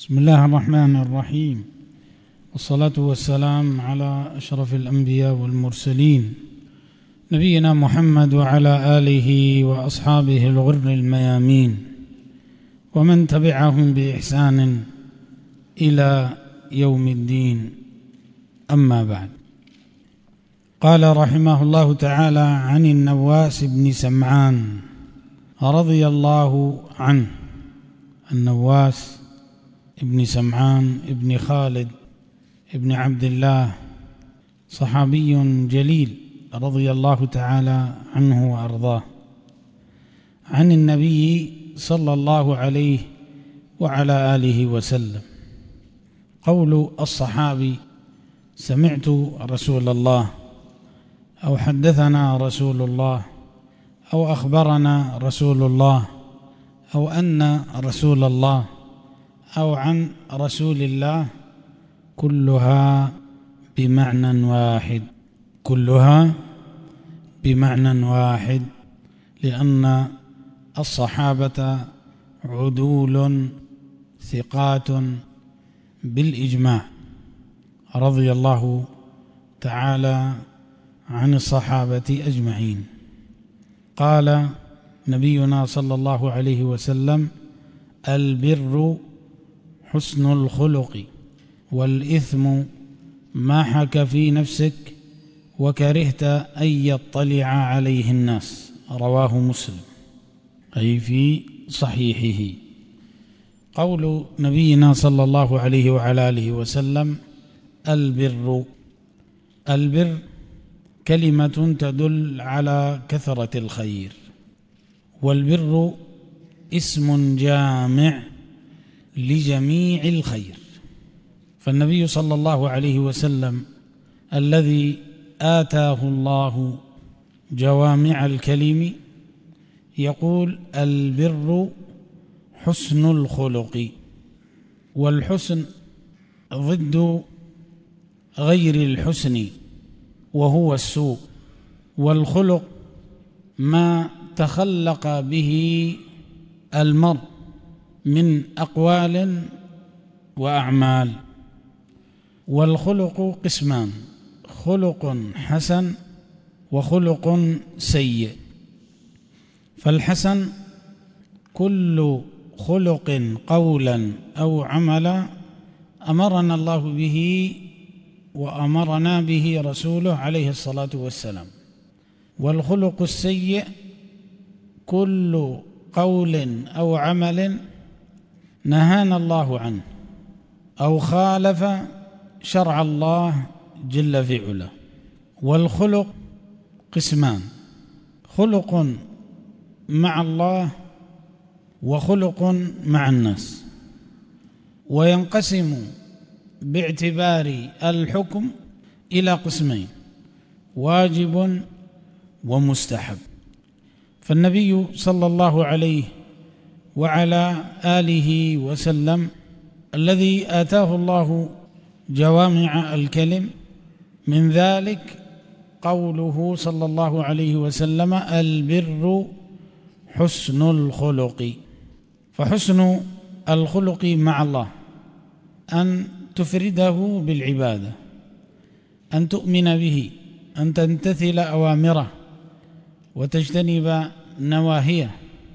بسم الله الرحمن الرحيم، والصلاة والسلام على أشرف الأنبياء والمرسلين نبينا محمد وعلى آله وأصحابه الغر الميامين ومن تبعهم بإحسان إلى يوم الدين. أما بعد، قال رحمه الله تعالى عن النواس بن سمعان رضي الله عنه. النواس ابن سمعان ابن خالد ابن عبد الله صحابي جليل رضي الله تعالى عنه وأرضاه، عن النبي صلى الله عليه وعلى آله وسلم. قول الصحابي: سمعت رسول الله، أو حدثنا رسول الله، أو أخبرنا رسول الله، أو أن رسول الله، أو عن رسول الله، كلها بمعنى واحد، كلها بمعنى واحد، لأن الصحابة عدول ثقات بالإجماع رضي الله تعالى عن الصحابة أجمعين. قال نبينا صلى الله عليه وسلم: البر حسن الخلق، والإثم ما حك في نفسك وكرهت أن يطلع عليه الناس. رواه مسلم، أي في صحيحه. قول نبينا صلى الله عليه وعلى آله وسلم: البر كلمة تدل على كثرة الخير، والبر اسم جامع لجميع الخير. فالنبي صلى الله عليه وسلم الذي آتاه الله جوامع الكلم يقول: البر حسن الخلق، والحسن ضد غير الحسن وهو السوء، والخلق ما تخلق به المرء من أقوال وأعمال. والخلق قسمان: خلق حسن وخلق سيء. فالحسن كل خلق قولا أو عملا أمرنا الله به وأمرنا به رسوله عليه الصلاة والسلام. والخلق السيء كل قول أو عمل نهانا الله عنه أو خالف شرع الله جل في علاه. والخلق قسمان: خلق مع الله وخلق مع الناس. وينقسم باعتبار الحكم إلى قسمين: واجب ومستحب. فالنبي صلى الله عليه وعلى آله وسلم الذي آتاه الله جوامع الكلم، من ذلك قوله صلى الله عليه وسلم: البر حسن الخلق. فحسن الخلق مع الله أن تفرده بالعبادة، أن تؤمن به، أن تمتثل أوامره وتجتنب نواهيه،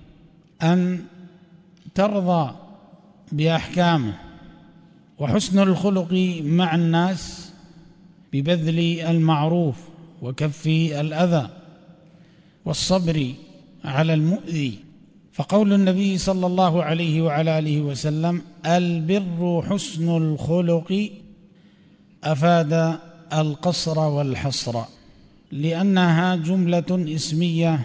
أن ترضى بأحكامه. وحسن الخلق مع الناس ببذل المعروف وكف الأذى والصبر على المؤذي. فقول النبي صلى الله عليه وعلى آله وسلم: البر حسن الخلق، أفاد القصر والحصر، لأنها جملة اسمية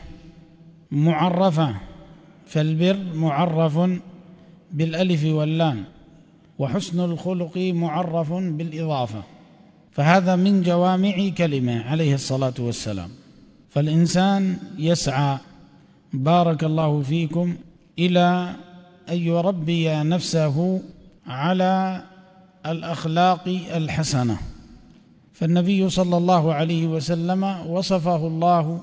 معرفة. فالبر معرف بالألف واللام، وحسن الخلق معرف بالإضافة، فهذا من جوامع كلمة عليه الصلاة والسلام. فالإنسان يسعى بارك الله فيكم إلى أن يربي نفسه على الأخلاق الحسنة. فالنبي صلى الله عليه وسلم وصفه الله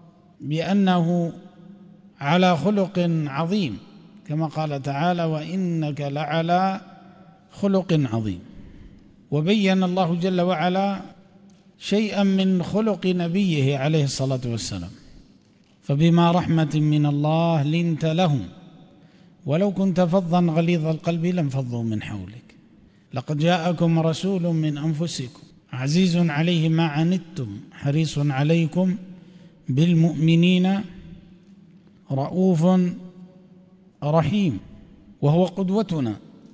بأنه على خلق عظيم، كما قال تعالى: وإنك لعلى خلق عظيم. وبين الله جل وعلا شيئا من خلق نبيه عليه الصلاة والسلام: فبما رحمة من الله لنت لهم ولو كنت فظا غليظ القلب لانفضوا من حولك لقد جاءكم رسول من أنفسكم عزيز عليه ما عنتم حريص عليكم بالمؤمنين رؤوف رحيم. وهو قدوتنا،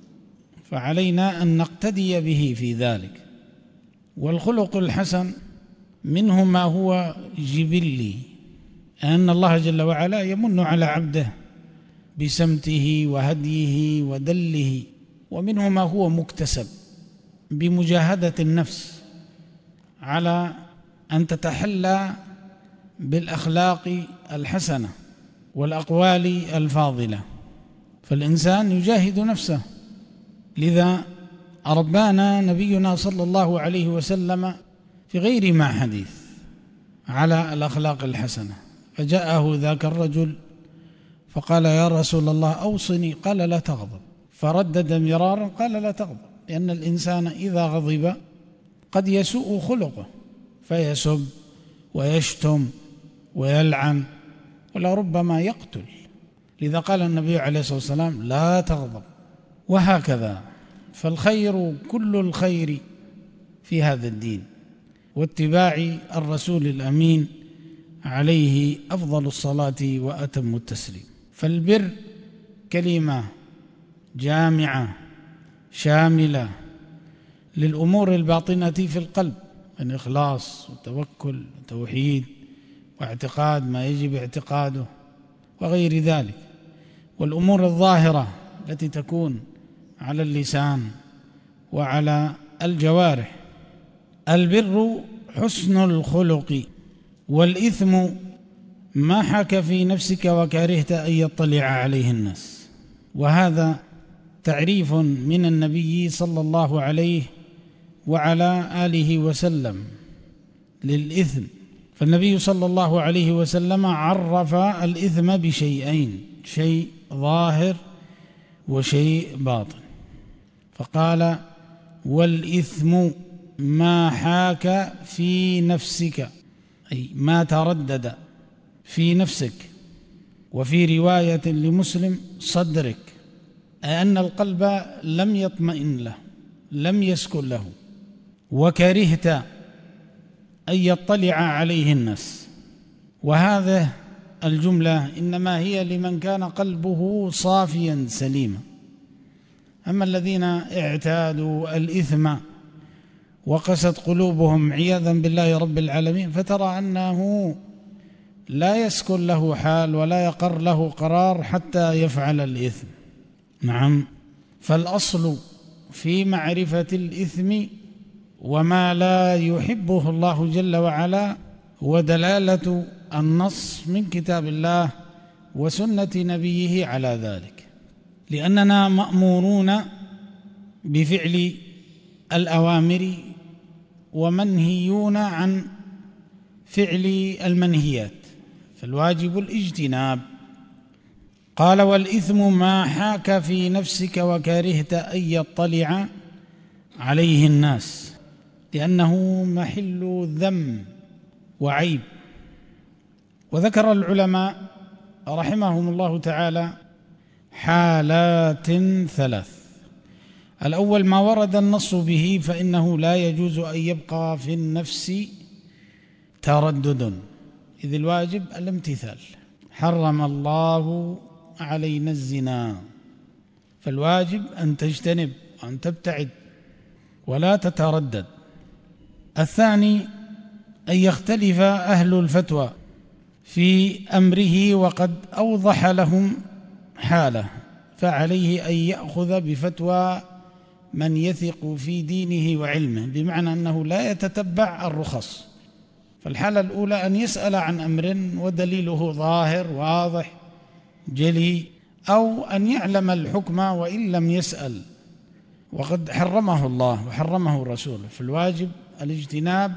فعلينا أن نقتدي به في ذلك. والخلق الحسن منه ما هو جبلي، أن الله جل وعلا يمن على عبده بسمته وهديه ودله، ومنه ما هو مكتسب بمجاهدة النفس على أن تتحلى بالأخلاق الحسنة والأقوال الفاضلة، فالإنسان يجاهد نفسه. لذا ربانا نبينا صلى الله عليه وسلم في غير ما حديث على الأخلاق الحسنة. فجاءه ذاك الرجل فقال: يا رسول الله أوصني. قال: لا تغضب. فردد مرارا قال: لا تغضب، لأن الإنسان إذا غضب قد يسوء خلقه فيسب ويشتم ويلعن ولربما يقتل. لذا قال النبي عليه الصلاة والسلام: لا تغضب. وهكذا، فالخير كل الخير في هذا الدين واتباع الرسول الأمين عليه أفضل الصلاة وأتم التسليم. فالبر كلمة جامعة شاملة للأمور الباطنة في القلب من إخلاص وتوكل وتوحيد واعتقاد ما يجب اعتقاده وغير ذلك، والأمور الظاهرة التي تكون على اللسان وعلى الجوارح. البر حسن الخلق، والإثم ما حاك في نفسك وكرهت أن يطلع عليه الناس. وهذا تعريف من النبي صلى الله عليه وعلى آله وسلم للإثم. فالنبي صلى الله عليه وسلم عرف الإثم بشيئين: شيء ظاهر وشيء باطن. فقال: والإثم ما حاك في نفسك، أي ما تردد في نفسك. وفي رواية لمسلم: صدرك، أي أن القلب لم يطمئن له، لم يسكن له، وكرهت أن يطلع عليه الناس. وهذه الجملة إنما هي لمن كان قلبه صافيا سليما. أما الذين اعتادوا الإثم وقست قلوبهم عياذا بالله رب العالمين، فترى أنه لا يسكن له حال ولا يقر له قرار حتى يفعل الإثم. نعم، فالأصل في معرفة الإثم وما لا يحبه الله جل وعلا ودلالة النص من كتاب الله وسنة نبيه على ذلك، لأننا مأمورون بفعل الأوامر ومنهيون عن فعل المنهيات، فالواجب الاجتناب. قال: والإثم ما حاك في نفسك وكرهت أن يطلع عليه الناس، لأنه محل ذم وعيب. وذكر العلماء رحمهم الله تعالى حالات ثلاث: الأول ما ورد النص به فإنه لا يجوز أن يبقى في النفس تردد، إذ الواجب الامتثال. حرم الله علينا الزنا، فالواجب أن تجتنب وأن تبتعد ولا تتردد. الثاني أن يختلف أهل الفتوى في أمره وقد أوضح لهم حاله، فعليه أن يأخذ بفتوى من يثق في دينه وعلمه، بمعنى أنه لا يتتبع الرخص. فالحالة الأولى أن يسأل عن أمر ودليله ظاهر واضح جلي، أو أن يعلم الحكم وإن لم يسأل وقد حرمه الله وحرمه رسوله، فالواجب الاجتناب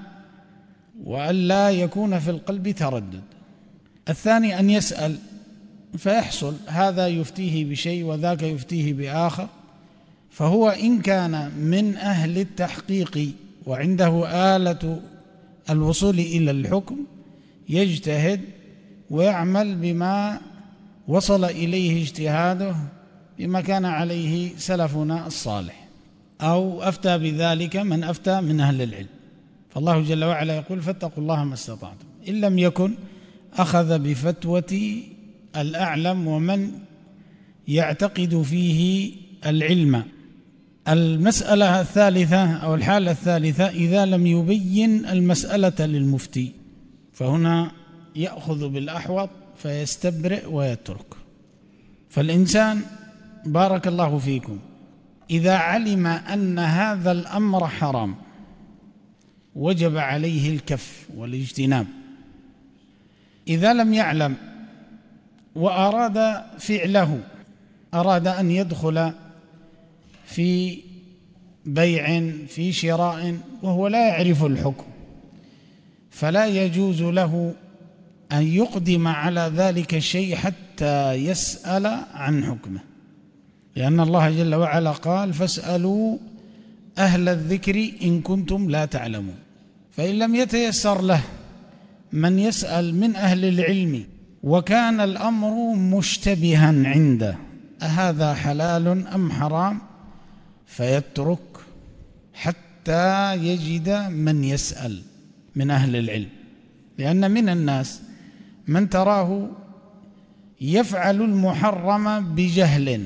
وألا يكون في القلب تردد. الثاني أن يسأل فيحصل هذا يفتيه بشيء وذاك يفتيه بآخر، فهو إن كان من أهل التحقيق وعنده آلة الوصول إلى الحكم يجتهد ويعمل بما وصل إليه اجتهاده بما كان عليه سلفنا الصالح، أو أفتى بذلك من أفتى من أهل العلم. فالله جل وعلا يقول: فاتقوا الله ما استطعتم. إن لم يكن أخذ بفتوى الأعلم ومن يعتقد فيه العلم. المسألة الثالثة أو الحالة الثالثة: إذا لم يبين المسألة للمفتي، فهنا يأخذ بالأحوط فيستبرئ ويترك. فالإنسان بارك الله فيكم إذا علم أن هذا الأمر حرام وجب عليه الكف والاجتناب. إذا لم يعلم وأراد فعله، أراد أن يدخل في بيع في شراء وهو لا يعرف الحكم، فلا يجوز له أن يقدم على ذلك الشيء حتى يسأل عن حكمه، لأن الله جل وعلا قال: فاسألوا أهل الذكر إن كنتم لا تعلمون. فإن لم يتيسر له من يسأل من أهل العلم وكان الأمر مشتبها عنده، أهذا حلال أم حرام، فيترك حتى يجد من يسأل من أهل العلم. لأن من الناس من تراه يفعل المحرم بجهل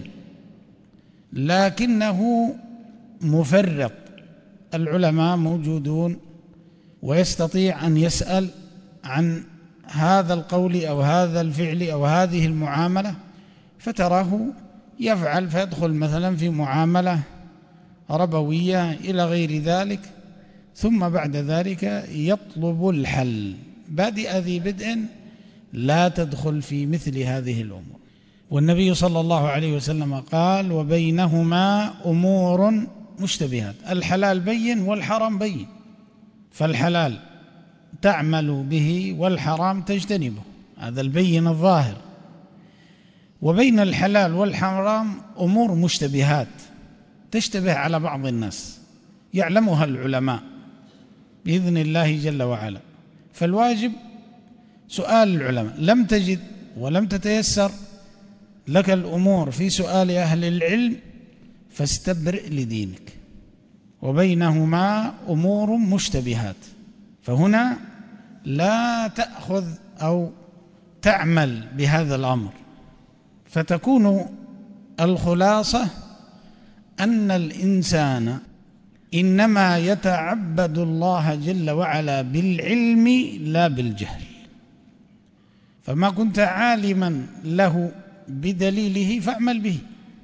لكنه مفرط، العلماء موجودون ويستطيع أن يسأل عن هذا القول أو هذا الفعل أو هذه المعاملة، فتراه يفعل فيدخل مثلا في معاملة ربوية إلى غير ذلك، ثم بعد ذلك يطلب الحل. بادئ ذي بدء لا تدخل في مثل هذه الأمور. والنبي صلى الله عليه وسلم قال: وبينهما أمور مشتبهات. الحلال بين والحرام بين، فالحلال تعمل به والحرام تجتنبه، هذا البين الظاهر. وبين الحلال والحرام أمور مشتبهات تشتبه على بعض الناس يعلمها العلماء بإذن الله جل وعلا، فالواجب سؤال العلماء. لم تجد ولم تتيسر لك الأمور في سؤال أهل العلم فاستبرئ لدينك. وبينهما أمور مشتبهات، فهنا لا تأخذ أو تعمل بهذا الأمر، فتكون الخلاصة أن الإنسان إنما يتعبد الله جل وعلا بالعلم لا بالجهل. فما كنت عالما له بدليله فاعمل به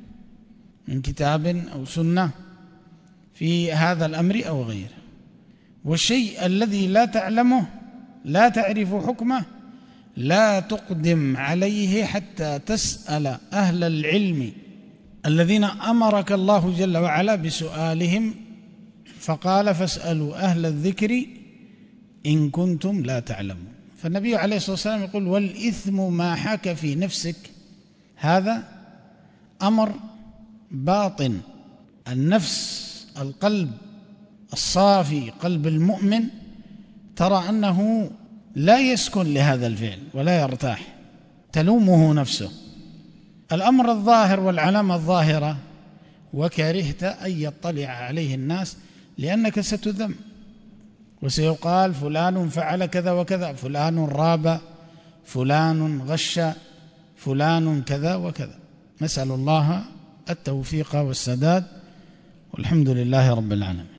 من كتاب أو سنة في هذا الأمر أو غيره. والشيء الذي لا تعلمه لا تعرف حكمه لا تقدم عليه حتى تسأل أهل العلم الذين أمرك الله جل وعلا بسؤالهم، فقال: فاسألوا أهل الذكر إن كنتم لا تعلمون. فالنبي عليه الصلاة والسلام يقول: والإثم ما حاك في نفسك. هذا أمر باطن، النفس، القلب الصافي، قلب المؤمن، ترى أنه لا يسكن لهذا الفعل ولا يرتاح، تلومه نفسه. الأمر الظاهر والعلامة الظاهرة: وكرهت أن يطلع عليه الناس لأنك ستذم وسيقال فلان فعل كذا وكذا، فلان راب، فلان غش، فلان كذا وكذا. نسأل الله التوفيق والسداد، والحمد لله رب العالمين.